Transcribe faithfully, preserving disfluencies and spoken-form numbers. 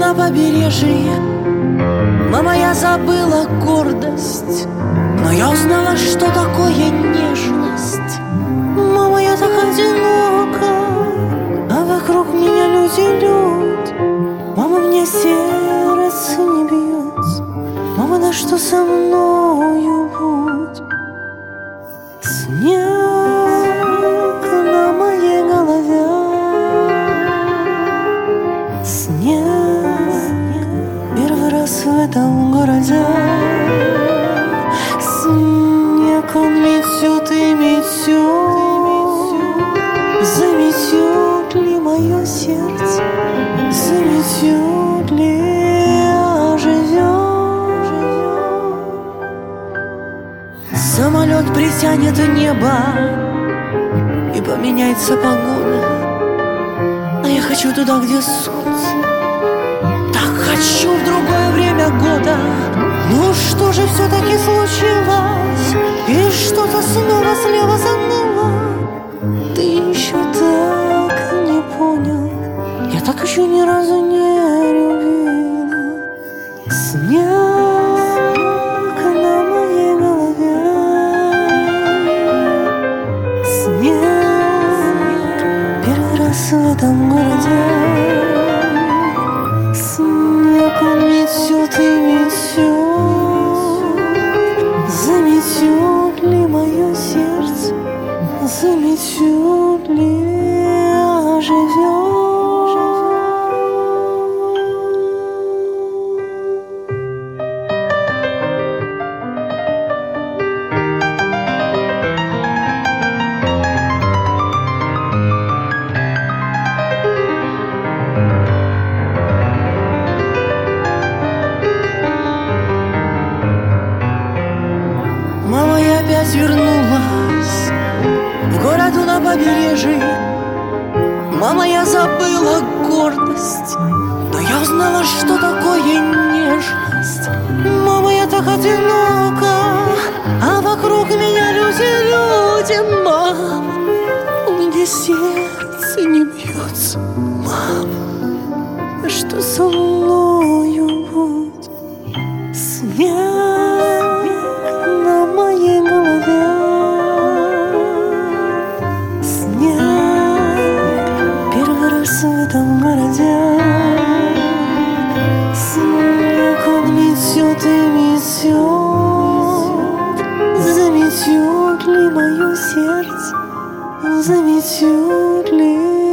на побережье. Мама, я забыла гордость, но я узнала, что такое нежность. Мама, я так одинока, а вокруг меня люди лют. Мама, мне сердце не бьется. Мама, да что со мною будет? Снег на моей голове, снег первый раз в этом городе. Снег, он метет и метет. Заметет ли мое сердце? Заметет ли оживет? Самолет притянет небо и поменяется погода, а я хочу туда, где солнце. Так хочу в другое время года. Ну что же все-таки случилось? И что-то снова слева заныло. Ты еще так не понял, я так еще ни разу не любила. Снег на моей голове, снег первый раз в этом городе. Снег, он метет и метет. Заметет ли мое сердце? Заметет ли оживет? Мама, я опять вернулась в городу на побережье. Мама, я забыла гордость, но я узнала, что такое нежность. Мама, я так одинока, а вокруг меня люди, люди. Мама, у меня сердце не бьется. Мама, что со мною будет? Снег на моей голове, снег первый раз в этом городе. Снег, он метет и метет. Заметет ли мое сердце? Заметет ли